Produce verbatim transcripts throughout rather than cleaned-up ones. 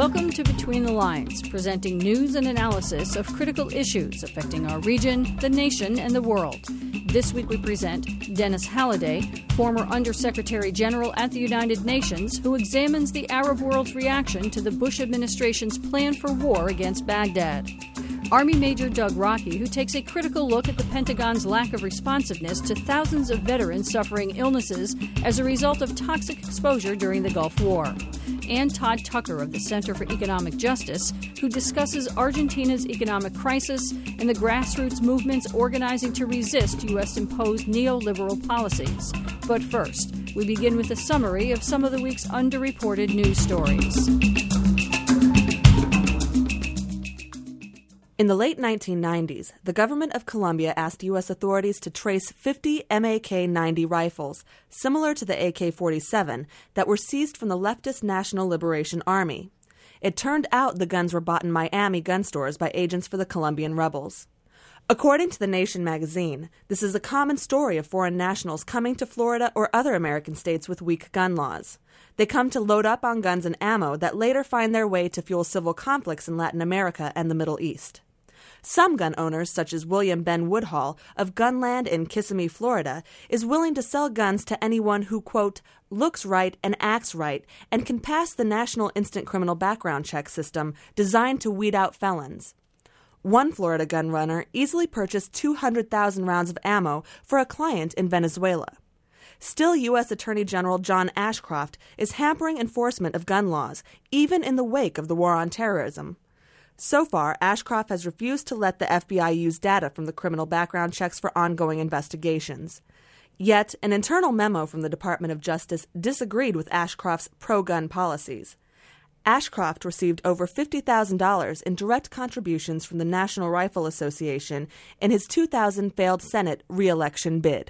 Welcome to Between the Lines, presenting news and analysis of critical issues affecting our region, the nation, and the world. This week we present Dennis Halliday, former Undersecretary General at the United Nations, who examines the Arab world's reaction to the Bush administration's plan for war against Baghdad. Army Major Doug Rockey, who takes a critical look at the Pentagon's lack of responsiveness to thousands of veterans suffering illnesses as a result of toxic exposure during the Gulf War. And Todd Tucker of the Center for Economic Justice, who discusses Argentina's economic crisis and the grassroots movements organizing to resist U S-imposed neoliberal policies. But first, we begin with a summary of some of the week's underreported news stories. In the late nineteen nineties, the government of Colombia asked U S authorities to trace fifty M A K ninety rifles, similar to the A K forty-seven, that were seized from the leftist National Liberation Army. It turned out the guns were bought in Miami gun stores by agents for the Colombian rebels. According to The Nation magazine, this is a common story of foreign nationals coming to Florida or other American states with weak gun laws. They come to load up on guns and ammo that later find their way to fuel civil conflicts in Latin America and the Middle East. Some gun owners, such as William Ben Woodhall of Gunland in Kissimmee, Florida, is willing to sell guns to anyone who, quote, looks right and acts right and can pass the National Instant Criminal Background Check system designed to weed out felons. One Florida gun runner easily purchased two hundred thousand rounds of ammo for a client in Venezuela. Still, U S Attorney General John Ashcroft is hampering enforcement of gun laws, even in the wake of the war on terrorism. So far, Ashcroft has refused to let the F B I use data from the criminal background checks for ongoing investigations. Yet, an internal memo from the Department of Justice disagreed with Ashcroft's pro-gun policies. Ashcroft received over fifty thousand dollars in direct contributions from the National Rifle Association in his two thousand failed Senate re-election bid.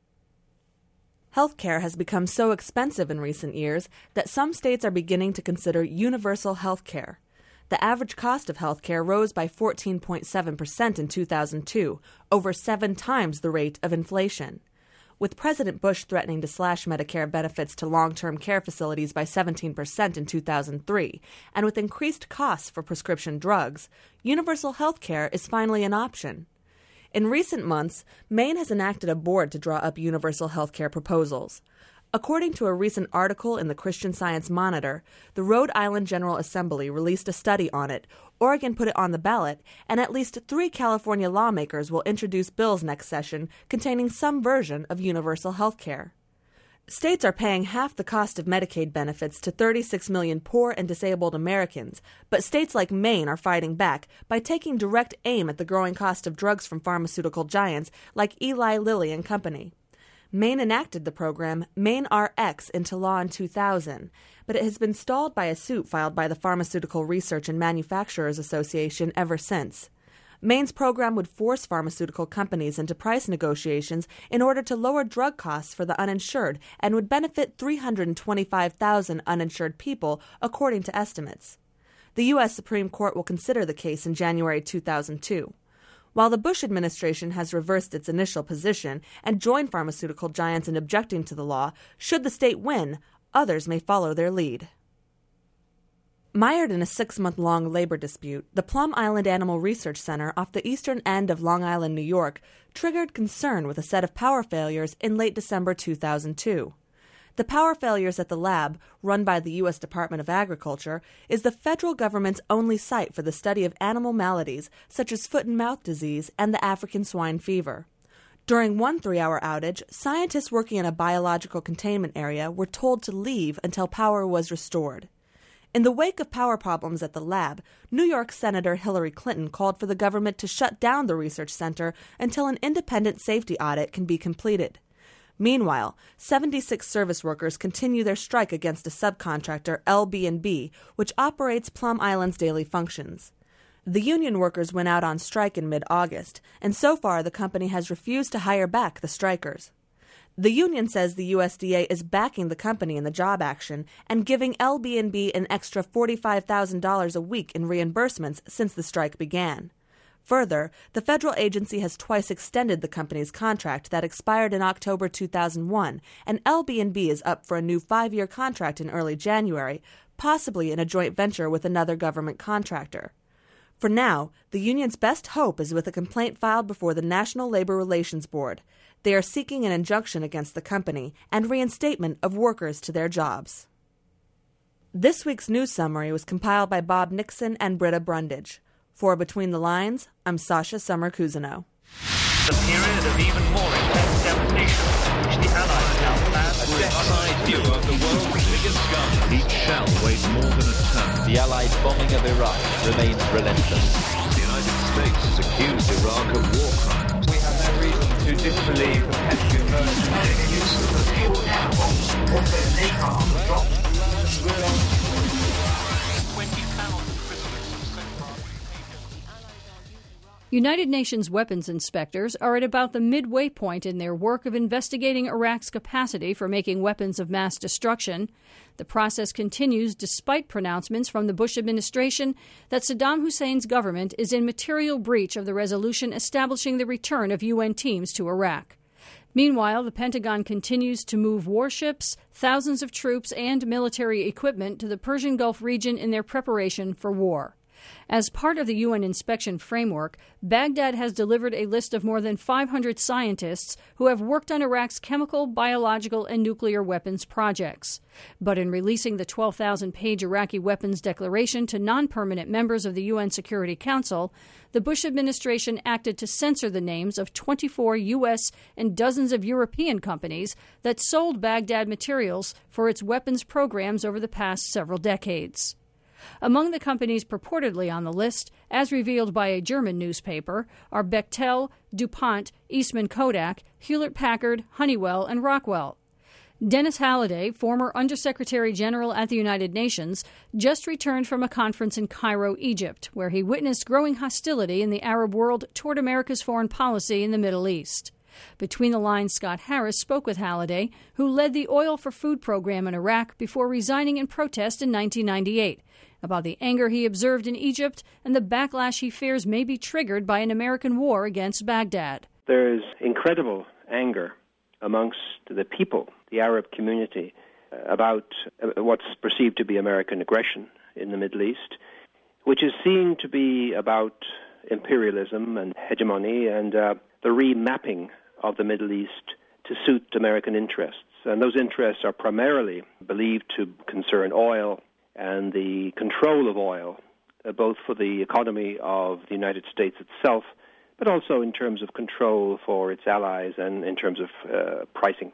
Healthcare has become so expensive in recent years that some states are beginning to consider universal health care. The average cost of health care rose by fourteen point seven percent in two thousand two, over seven times the rate of inflation. With President Bush threatening to slash Medicare benefits to long-term care facilities by seventeen percent in two thousand three, and with increased costs for prescription drugs, universal health care is finally an option. In recent months, Maine has enacted a board to draw up universal health care proposals. According to a recent article in the Christian Science Monitor, the Rhode Island General Assembly released a study on it, Oregon put it on the ballot, and at least three California lawmakers will introduce bills next session containing some version of universal health care. States are paying half the cost of Medicaid benefits to thirty-six million poor and disabled Americans, but states like Maine are fighting back by taking direct aim at the growing cost of drugs from pharmaceutical giants like Eli Lilly and Company. Maine enacted the program Maine R X into law in two thousand, but it has been stalled by a suit filed by the Pharmaceutical Research and Manufacturers Association ever since. Maine's program would force pharmaceutical companies into price negotiations in order to lower drug costs for the uninsured and would benefit three hundred twenty-five thousand uninsured people, according to estimates. The U S Supreme Court will consider the case in January two thousand two. While the Bush administration has reversed its initial position and joined pharmaceutical giants in objecting to the law, should the state win, others may follow their lead. Mired in a six-month-long labor dispute, the Plum Island Animal Research Center off the eastern end of Long Island, New York, triggered concern with a set of power failures in late December two thousand two. The power failures at the lab, run by the U S Department of Agriculture, is the federal government's only site for the study of animal maladies such as foot and mouth disease and the African swine fever. During one three-hour outage, scientists working in a biological containment area were told to leave until power was restored. In the wake of power problems at the lab, New York Senator Hillary Clinton called for the government to shut down the research center until an independent safety audit can be completed. Meanwhile, seventy-six service workers continue their strike against a subcontractor, L B and B, which operates Plum Island's daily functions. The union workers went out on strike in mid-August, and so far the company has refused to hire back the strikers. The union says the U S D A is backing the company in the job action and giving L B and B an extra forty-five thousand dollars a week in reimbursements since the strike began. Further, the federal agency has twice extended the company's contract that expired in October two thousand one, and L B and B is up for a new five-year contract in early January, possibly in a joint venture with another government contractor. For now, the union's best hope is with a complaint filed before the National Labor Relations Board. They are seeking an injunction against the company and reinstatement of workers to their jobs. This week's news summary was compiled by Bob Nixon and Britta Brundage. For Between the Lines, I'm Sasha Summer-Cousineau. The period of even more intense devastation which the Allies now plan a death-side view of the world's biggest gun. Each shell weighs more than a ton. The Allied bombing of Iraq remains relentless. The United States has accused Iraq of war crimes. We have no reason to disbelieve the Pentagon mercenary use of the fuel air bombs. Also, they can't drop. United Nations weapons inspectors are at about the midway point in their work of investigating Iraq's capacity for making weapons of mass destruction. The process continues despite pronouncements from the Bush administration that Saddam Hussein's government is in material breach of the resolution establishing the return of U N teams to Iraq. Meanwhile, the Pentagon continues to move warships, thousands of troops, and military equipment to the Persian Gulf region in their preparation for war. As part of the U N inspection framework, Baghdad has delivered a list of more than five hundred scientists who have worked on Iraq's chemical, biological, and nuclear weapons projects. But in releasing the twelve thousand page Iraqi weapons declaration to non-permanent members of the U N Security Council, the Bush administration acted to censor the names of twenty-four U S and dozens of European companies that sold Baghdad materials for its weapons programs over the past several decades. Among the companies purportedly on the list, as revealed by a German newspaper, are Bechtel, DuPont, Eastman Kodak, Hewlett-Packard, Honeywell, and Rockwell. Dennis Halliday, former Undersecretary General at the United Nations, just returned from a conference in Cairo, Egypt, where he witnessed growing hostility in the Arab world toward America's foreign policy in the Middle East. Between the Lines, Scott Harris spoke with Halliday, who led the Oil for Food program in Iraq before resigning in protest in nineteen ninety-eight, about the anger he observed in Egypt and the backlash he fears may be triggered by an American war against Baghdad. There is incredible anger amongst the people, the Arab community, about what's perceived to be American aggression in the Middle East, which is seen to be about imperialism and hegemony and uh, the remapping of the Middle East to suit American interests. And those interests are primarily believed to concern oil and the control of oil, uh, both for the economy of the United States itself, but also in terms of control for its allies and in terms of uh, pricing.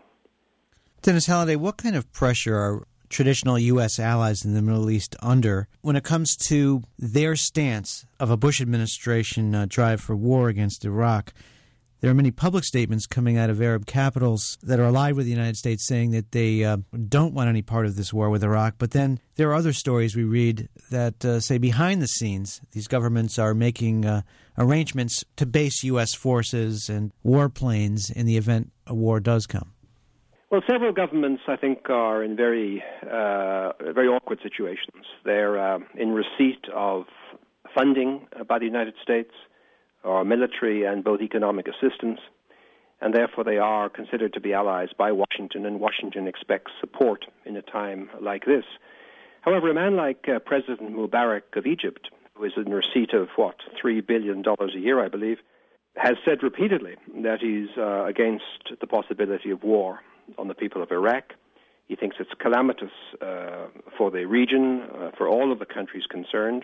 Dennis Halliday, what kind of pressure are traditional U S allies in the Middle East under when it comes to their stance of a Bush administration uh, drive for war against Iraq? There are many public statements coming out of Arab capitals that are allied with the United States saying that they uh, don't want any part of this war with Iraq. But then there are other stories we read that uh, say behind the scenes, these governments are making uh, arrangements to base U S forces and warplanes in the event a war does come. Well, several governments, I think, are in very, uh, very awkward situations. They're uh, in receipt of funding by the United States, or military and both economic assistance, and therefore they are considered to be allies by Washington, and Washington expects support in a time like this. However, a man like uh, President Mubarak of Egypt, who is in receipt of, what, three billion dollars a year, I believe, has said repeatedly that he's uh, against the possibility of war on the people of Iraq. He thinks it's calamitous uh, for the region, uh, for all of the countries concerned.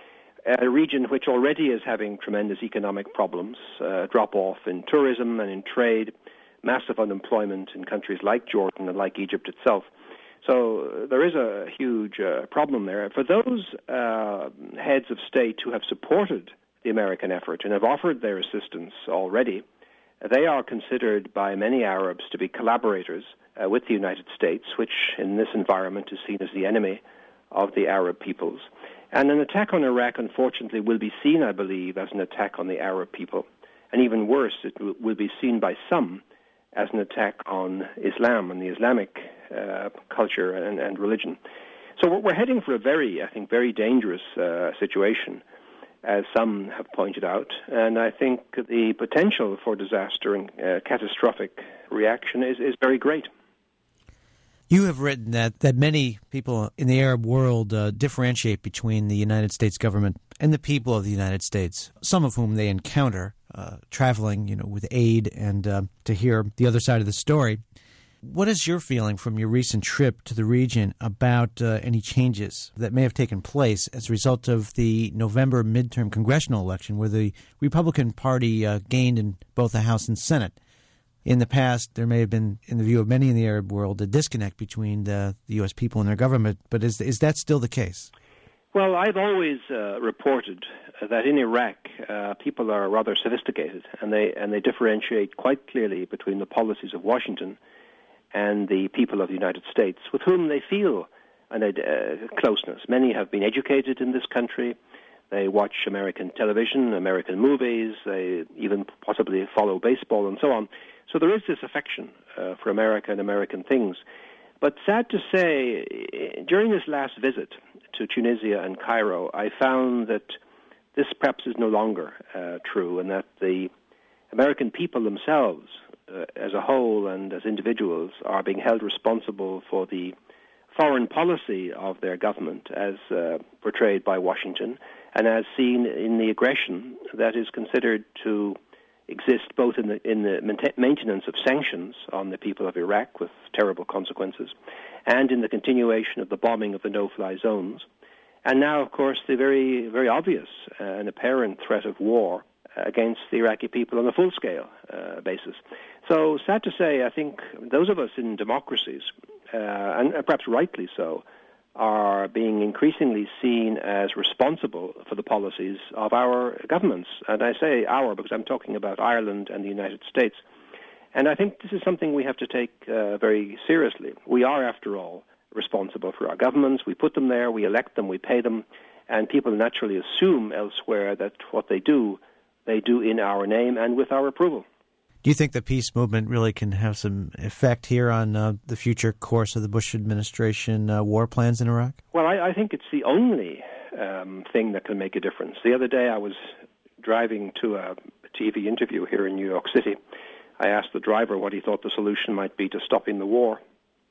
A region which already is having tremendous economic problems, uh, drop-off in tourism and in trade, massive unemployment in countries like Jordan and like Egypt itself. So uh, there is a huge uh, problem there. For those uh, heads of state who have supported the American effort and have offered their assistance already, they are considered by many Arabs to be collaborators uh, with the United States, which in this environment is seen as the enemy of the Arab peoples. And an attack on Iraq, unfortunately, will be seen, I believe, as an attack on the Arab people. And even worse, it w- will be seen by some as an attack on Islam and the Islamic uh, culture and, and religion. So we're, we're heading for a very, I think, very dangerous uh, situation, as some have pointed out. And I think the potential for disaster and uh, catastrophic reaction is, is very great. You have written that, that many people in the Arab world uh, differentiate between the United States government and the people of the United States, some of whom they encounter uh, traveling, you know, with aid and uh, to hear the other side of the story. What is your feeling from your recent trip to the region about uh, any changes that may have taken place as a result of the November midterm congressional election where the Republican Party uh, gained in both the House and Senate? In the past, there may have been, in the view of many in the Arab world, a disconnect between the, the U S people and their government, but is is that still the case? Well, I've always uh, reported that in Iraq, uh, people are rather sophisticated, and they and they differentiate quite clearly between the policies of Washington and the people of the United States, with whom they feel an, uh, closeness. Many have been educated in this country. They watch American television, American movies. They even possibly follow baseball and so on. So there is this affection uh, for America and American things. But sad to say, during this last visit to Tunisia and Cairo, I found that this perhaps is no longer uh, true, and that the American people themselves, uh, as a whole and as individuals, are being held responsible for the foreign policy of their government as uh, portrayed by Washington and as seen in the aggression that is considered to exist both in the in the maintenance of sanctions on the people of Iraq with terrible consequences, and in the continuation of the bombing of the no-fly zones, and now, of course, the very very obvious uh, and apparent threat of war against the Iraqi people on a full-scale uh, basis. So, sad to say, I think those of us in democracies, uh, and perhaps rightly so, are being increasingly seen as responsible for the policies of our governments. And I say our because I'm talking about Ireland and the United States. And I think this is something we have to take uh, very seriously. We are, after all, responsible for our governments. We put them there, we elect them, we pay them, and people naturally assume elsewhere that what they do, they do in our name and with our approval. Do you think the peace movement really can have some effect here on uh, the future course of the Bush administration uh, war plans in Iraq? Well, I, I think it's the only um, thing that can make a difference. The other day I was driving to a T V interview here in New York City. I asked the driver what he thought the solution might be to stopping the war.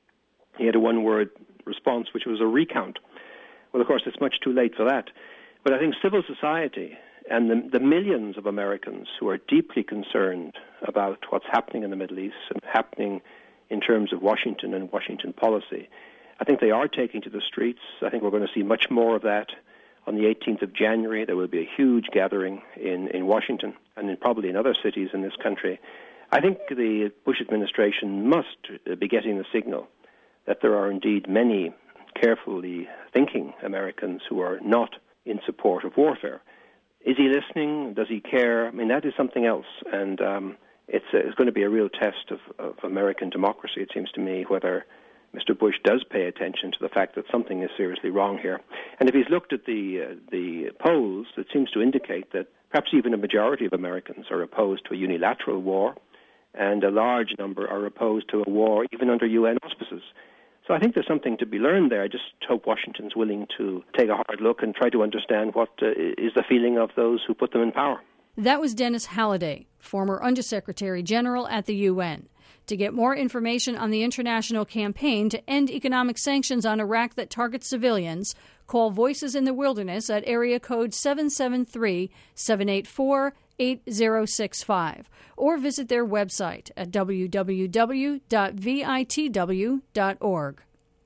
He had a one-word response, which was a recount. Well, of course, it's much too late for that. But I think civil society and the, the millions of Americans who are deeply concerned about what's happening in the Middle East and happening in terms of Washington and Washington policy, I think they are taking to the streets. I think we're going to see much more of that. On the eighteenth of January, there will be a huge gathering in, in Washington and in probably in other cities in this country. I think the Bush administration must be getting the signal that there are indeed many carefully thinking Americans who are not in support of warfare. Is he listening? Does he care? I mean, that is something else, and um, it's, uh, it's going to be a real test of, of American democracy, it seems to me, whether Mister Bush does pay attention to the fact that something is seriously wrong here. And if he's looked at the uh, the polls, it seems to indicate that perhaps even a majority of Americans are opposed to a unilateral war, and a large number are opposed to a war even under U N auspices. So I think there's something to be learned there. I just hope Washington's willing to take a hard look and try to understand what uh, is the feeling of those who put them in power. That was Dennis Halliday, former Undersecretary General at the U N. To get more information on the international campaign to end economic sanctions on Iraq that target civilians, call Voices in the Wilderness at area code seven seven three, seven eight four, eight zero six five or visit their website at w w w dot v i t w dot org.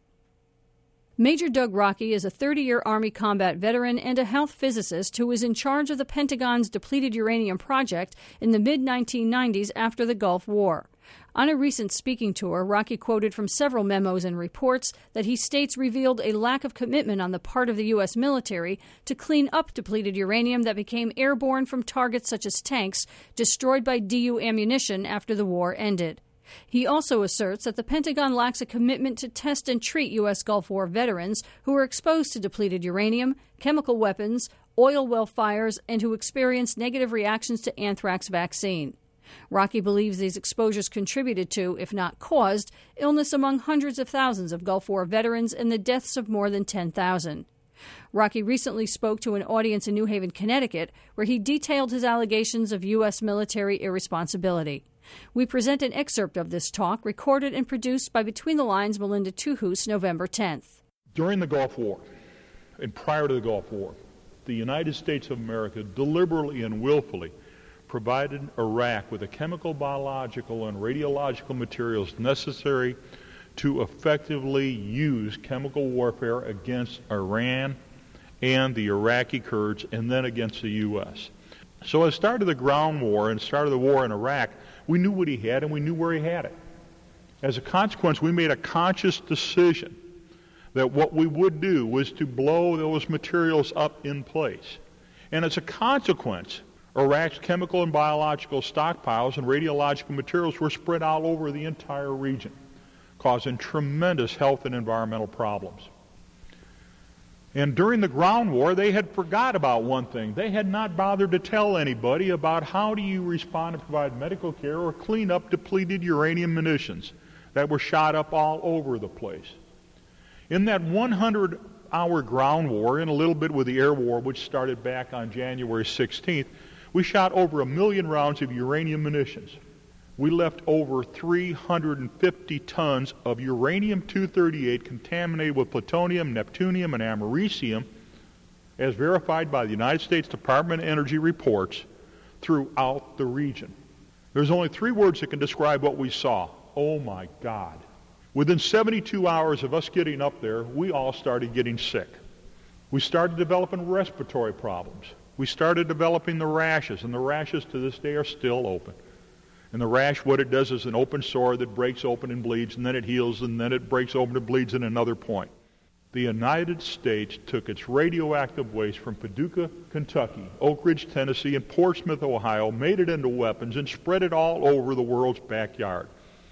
Major Doug Rockey is a thirty-year Army combat veteran and a health physicist who was in charge of the Pentagon's depleted uranium project in the mid nineteen nineties after the Gulf War. On a recent speaking tour, Rockey quoted from several memos and reports that he states revealed a lack of commitment on the part of the U S military to clean up depleted uranium that became airborne from targets such as tanks destroyed by D U ammunition after the war ended. He also asserts that the Pentagon lacks a commitment to test and treat U S Gulf War veterans who were exposed to depleted uranium, chemical weapons, oil well fires, and who experienced negative reactions to anthrax vaccine. Rockey believes these exposures contributed to, if not caused, illness among hundreds of thousands of Gulf War veterans and the deaths of more than ten thousand. Rockey recently spoke to an audience in New Haven, Connecticut, where he detailed his allegations of U S military irresponsibility. We present an excerpt of this talk recorded and produced by Between the Lines' Melinda Tuhus, November tenth. During the Gulf War, and prior to the Gulf War, the United States of America deliberately and willfully provided Iraq with the chemical, biological, and radiological materials necessary to effectively use chemical warfare against Iran and the Iraqi Kurds, and then against the U S. So at the start of the ground war and start of the war in Iraq, we knew what he had and we knew where he had it. As a consequence, we made a conscious decision that what we would do was to blow those materials up in place. And as a consequence, Iraq's chemical and biological stockpiles and radiological materials were spread all over the entire region, causing tremendous health and environmental problems. And during the ground war, they had forgot about one thing. They had not bothered to tell anybody about how do you respond and provide medical care or clean up depleted uranium munitions that were shot up all over the place. In that hundred hour ground war, and a little bit with the air war, which started back on January sixteenth, we shot over a million rounds of uranium munitions. We left over three hundred fifty tons of uranium two thirty-eight contaminated with plutonium, neptunium, and americium, as verified by the United States Department of Energy reports, throughout the region. There's only three words that can describe what we saw. Oh my God. Within seventy-two hours of us getting up there, we all started getting sick. We started developing respiratory problems. We started developing the rashes, and the rashes to this day are still open. And the rash, what it does is an open sore that breaks open and bleeds, and then it heals, and then it breaks open and bleeds at another point. The United States took its radioactive waste from Paducah, Kentucky, Oak Ridge, Tennessee, and Portsmouth, Ohio, made it into weapons, and spread it all over the world's backyard.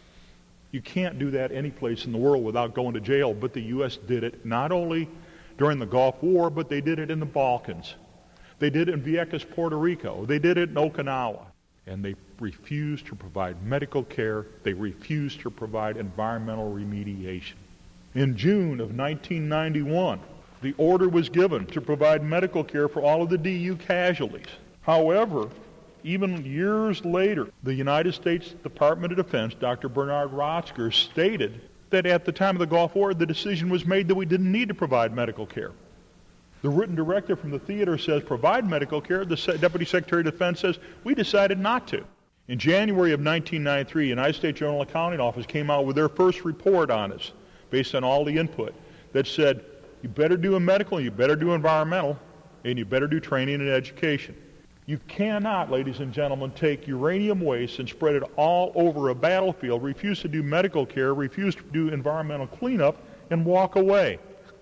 You can't do that any place in the world without going to jail, but the U S did it not only during the Gulf War, but they did it in the Balkans. They did it in Vieques, Puerto Rico. They did it in Okinawa. And they refused to provide medical care. They refused to provide environmental remediation. In June of nineteen ninety-one, the order was given to provide medical care for all of the D U casualties. However, even years later, the United States Department of Defense, Doctor Bernard Rotzker, stated that at the time of the Gulf War, the decision was made that we didn't need to provide medical care. The written directive from the theater says provide medical care. The Deputy Secretary of Defense says we decided not to. In January of nineteen ninety-three, the United States General Accounting Office came out with their first report on us, based on all the input, that said you better do a medical, you better do environmental, and you better do training and education. You cannot, ladies and gentlemen, take uranium waste and spread it all over a battlefield, refuse to do medical care, refuse to do environmental cleanup, and walk away.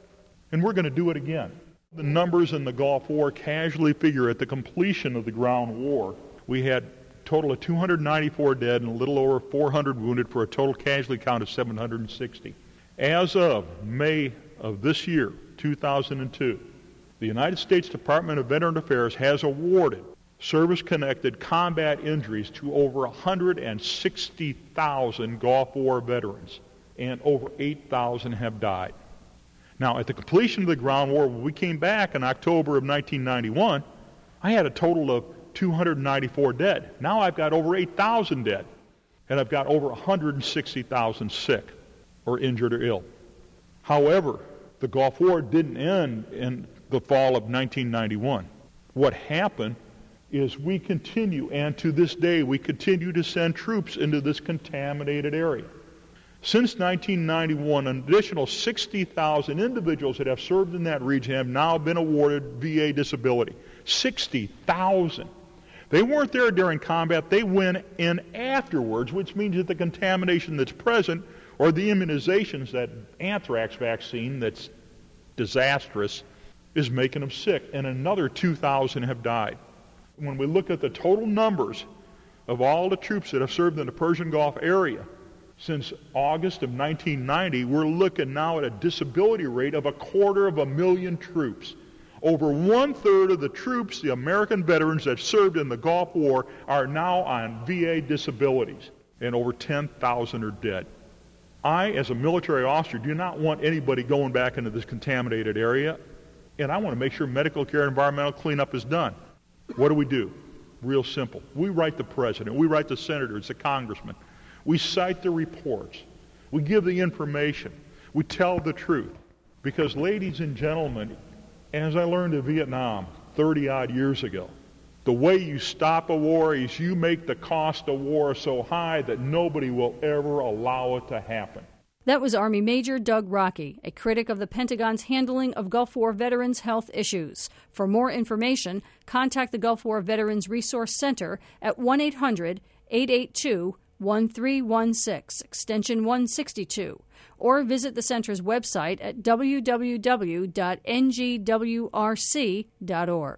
And we're going to do it again. The numbers in the Gulf War casually figure at the completion of the ground war, we had a total of two hundred ninety-four dead and a little over four hundred wounded for a total casualty count of seven hundred sixty. As of May of this year, two thousand two, the United States Department of Veterans Affairs has awarded service-connected combat injuries to over one hundred sixty thousand Gulf War veterans, and over eight thousand have died. Now, at the completion of the ground war, when we came back in October of nineteen ninety-one, I had a total of two hundred ninety-four dead. Now I've got over eight thousand dead, and I've got over one hundred sixty thousand sick or injured or ill. However, the Gulf War didn't end in the fall of nineteen ninety-one. What happened is we continue, and to this day, we continue to send troops into this contaminated area. Since nineteen ninety-one, an additional sixty thousand individuals that have served in that region have now been awarded V A disability. sixty thousand. They weren't there during combat. They went in afterwards, which means that the contamination that's present, or the immunizations, that anthrax vaccine that's disastrous, is making them sick, and another two thousand have died. When we look at the total numbers of all the troops that have served in the Persian Gulf area, since August of nineteen ninety, we're looking now at a disability rate of a quarter of a million troops. Over one-third of the troops, the American veterans that served in the Gulf War, are now on V A disabilities, and over ten thousand are dead. I, as a military officer, do not want anybody going back into this contaminated area, and I want to make sure medical care and environmental cleanup is done. What do we do? Real simple. We write the president. We write the senators, the congressmen. We cite the reports. We give the information. We tell the truth. Because, ladies and gentlemen, as I learned in Vietnam thirty-odd years ago, the way you stop a war is you make the cost of war so high that nobody will ever allow it to happen. That was Army Major Doug Rockey, a critic of the Pentagon's handling of Gulf War veterans' health issues. For more information, contact the Gulf War Veterans Resource Center at one eight hundred, eight eight two, one three one six, extension one sixty-two, or visit the center's website at w w w dot n g w r c dot org.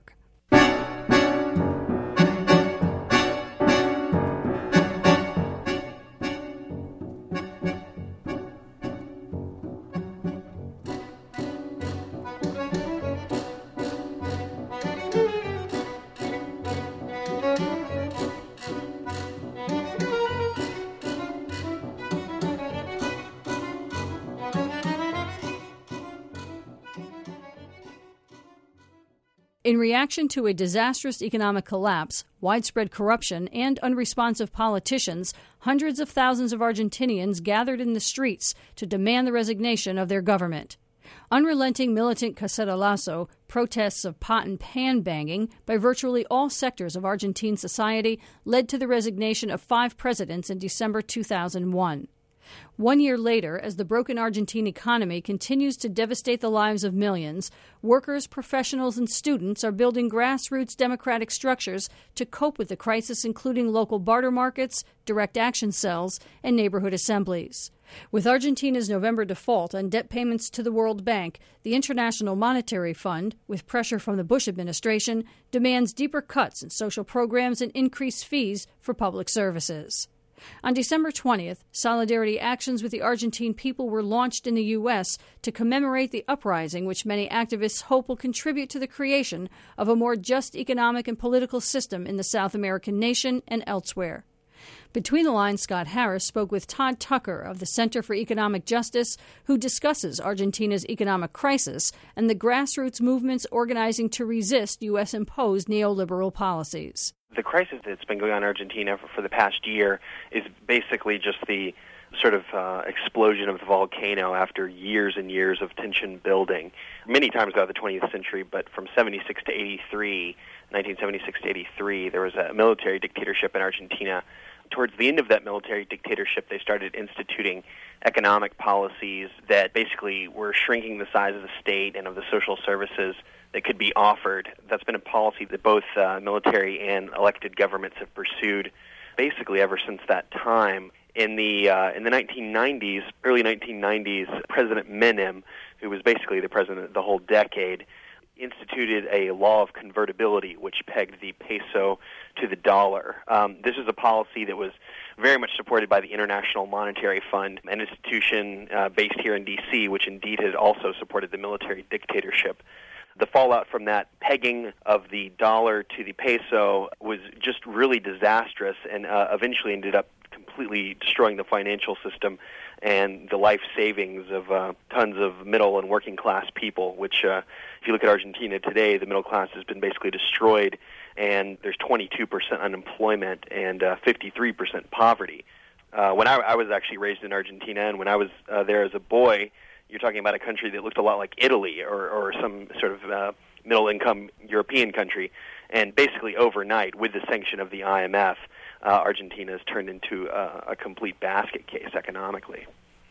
In reaction to a disastrous economic collapse, widespread corruption, and unresponsive politicians, hundreds of thousands of Argentinians gathered in the streets to demand the resignation of their government. Unrelenting militant cacerolazo, protests of pot and pan banging by virtually all sectors of Argentine society led to the resignation of five presidents in December two thousand one. One year later, as the broken Argentine economy continues to devastate the lives of millions, workers, professionals, and students are building grassroots democratic structures to cope with the crisis, including local barter markets, direct action cells, and neighborhood assemblies. With Argentina's November default on debt payments to the World Bank, the International Monetary Fund, with pressure from the Bush administration, demands deeper cuts in social programs and increased fees for public services. On December twentieth, solidarity actions with the Argentine people were launched in the U S to commemorate the uprising, which many activists hope will contribute to the creation of a more just economic and political system in the South American nation and elsewhere. Between the Lines, Scott Harris spoke with Todd Tucker of the Center for Economic Justice, who discusses Argentina's economic crisis and the grassroots movements organizing to resist U S-imposed neoliberal policies. The crisis that's been going on in Argentina for, for the past year is basically just the sort of uh, explosion of the volcano after years and years of tension building. Many times throughout the twentieth century, but from seventy-six to eighty-three, nineteen seventy-six to eighty-three, there was a military dictatorship in Argentina. Towards the end of that military dictatorship, they started instituting economic policies that basically were shrinking the size of the state and of the social services that could be offered. That's been a policy that both uh, military and elected governments have pursued basically ever since that time. In the uh, in the nineteen nineties, early nineteen nineties, President Menem, who was basically the president the whole decade, instituted a law of convertibility, which pegged the peso to the dollar. Um, this is a policy that was very much supported by the International Monetary Fund, an institution uh, based here in D C, which indeed had also supported the military dictatorship. The fallout from that pegging of the dollar to the peso was just really disastrous and uh, eventually ended up completely destroying the financial system and the life savings of uh, tons of middle and working class people, which uh, if you look at Argentina today, the middle class has been basically destroyed, and there's twenty-two percent unemployment and uh, fifty-three percent poverty. Uh, when I, I was actually raised in Argentina, and when I was uh, there as a boy, you're talking about a country that looked a lot like Italy or, or some sort of uh, middle-income European country. And basically overnight, with the sanction of the I M F, uh, Argentina has turned into uh, a complete basket case economically.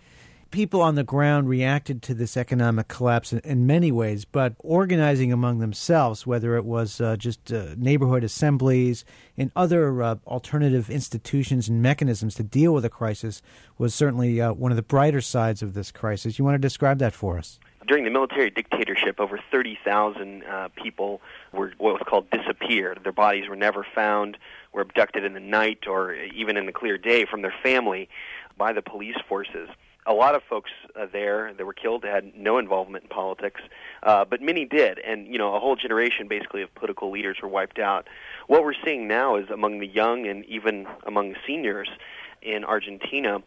People on the ground reacted to this economic collapse in, in many ways, but organizing among themselves, whether it was uh, just uh, neighborhood assemblies and other uh, alternative institutions and mechanisms to deal with the crisis, was certainly uh, one of the brighter sides of this crisis. You want to describe that for us? During the military dictatorship, over thirty thousand uh, people were what was called disappeared. Their bodies were never found, were abducted in the night or even in the clear day from their family by the police forces. A lot of folks uh, there that were killed had no involvement in politics, uh, but many did, and you know a whole generation basically of political leaders were wiped out. What we're seeing now is among the young and even among the seniors in Argentina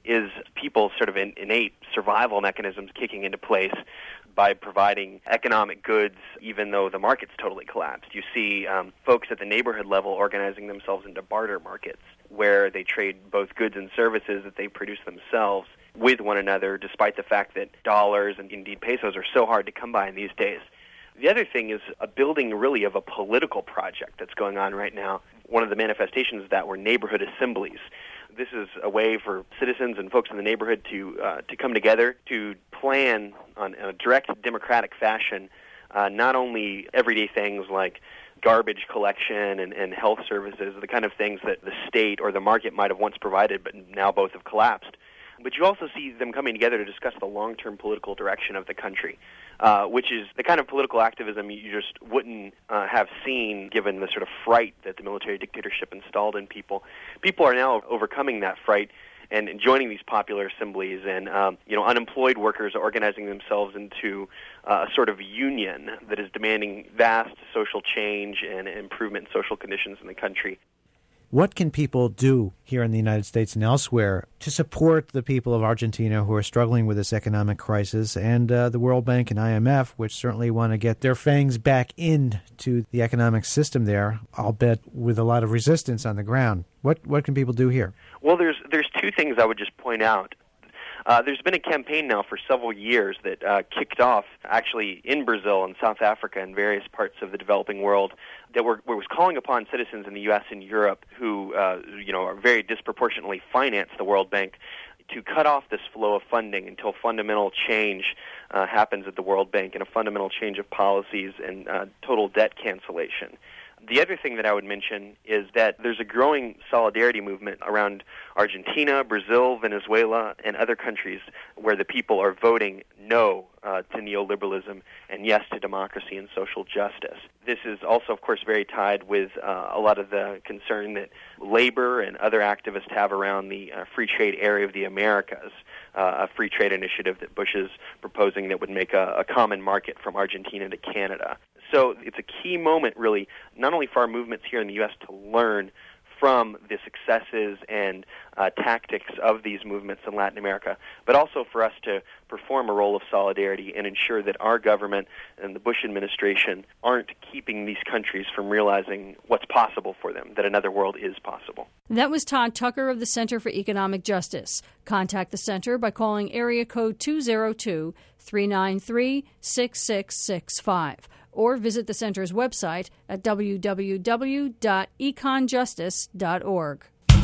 is people's sort of innate survival mechanisms kicking into place by providing economic goods even though the market's totally collapsed. You see um, folks at the neighborhood level organizing themselves into barter markets where they trade both goods and services that they produce themselves with one another, despite the fact that dollars and indeed pesos are so hard to come by in these days. The other thing is a building really of a political project that's going on right now. One of the manifestations of that were neighborhood assemblies. This is a way for citizens and folks in the neighborhood to uh, to come together to plan on in a direct democratic fashion uh, not only everyday things like garbage collection and, and health services, the kind of things that the state or the market might have once provided but now both have collapsed. But you also see them coming together to discuss the long-term political direction of the country, uh, which is the kind of political activism you just wouldn't uh, have seen given the sort of fright that the military dictatorship installed in people. People are now overcoming that fright and joining these popular assemblies, and um, you know, unemployed workers are organizing themselves into uh, a sort of union that is demanding vast social change and improvement in social conditions in the country. What can people do here in the United States and elsewhere to support the people of Argentina who are struggling with this economic crisis, and uh, the World Bank and I M F, which certainly want to get their fangs back into the economic system there, I'll bet with a lot of resistance on the ground? What what can people do here? Well, there's there's two things I would just point out. Uh, there's been a campaign now for several years that uh, kicked off actually in Brazil and South Africa and various parts of the developing world that were, was calling upon citizens in the U S and Europe who, uh, you know, are very disproportionately finance the World Bank to cut off this flow of funding until fundamental change uh, happens at the World Bank and a fundamental change of policies and uh, total debt cancellation. The other thing that I would mention is that there's a growing solidarity movement around Argentina, Brazil, Venezuela, and other countries where the people are voting no uh, to neoliberalism and yes to democracy and social justice. This is also, of course, very tied with uh, a lot of the concern that labor and other activists have around the uh, free trade area of the Americas, uh, a free trade initiative that Bush is proposing that would make a, a common market from Argentina to Canada. So it's a key moment, really, not only for our movements here in the U S to learn from the successes and uh, tactics of these movements in Latin America, but also for us to perform a role of solidarity and ensure that our government and the Bush administration aren't keeping these countries from realizing what's possible for them, that another world is possible. That was Todd Tucker of the Center for Economic Justice. Contact the center by calling area code two oh two, three nine three, six six six five. Or visit the center's website at w w w dot econ justice dot org.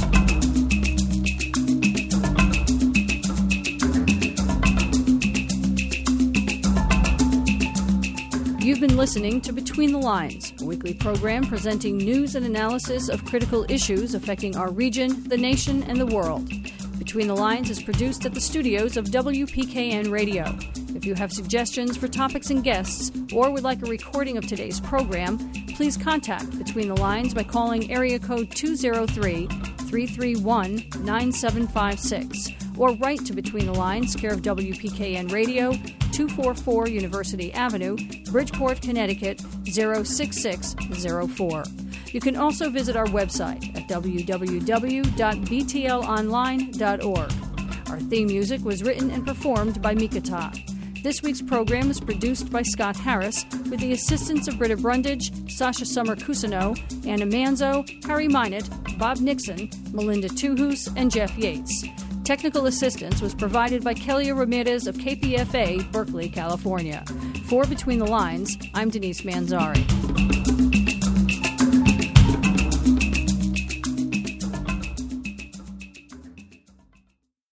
You've been listening to Between the Lines, a weekly program presenting news and analysis of critical issues affecting our region, the nation, and the world. Between the Lines is produced at the studios of W P K N Radio. If you have suggestions for topics and guests, or would like a recording of today's program, please contact Between the Lines by calling area code two oh three, three three one, nine seven five six, or write to Between the Lines, care of W P K N Radio, two forty-four University Avenue, Bridgeport, Connecticut, zero six six zero four. You can also visit our website at w w w dot b t l online dot org. Our theme music was written and performed by Mikata. This week's program was produced by Scott Harris with the assistance of Britta Brundage, Sasha Summer-Cusino, Anna Manzo, Harry Minott, Bob Nixon, Melinda Tuhus, and Jeff Yates. Technical assistance was provided by Kelly Ramirez of K P F A, Berkeley, California. For Between the Lines, I'm Denise Manzari.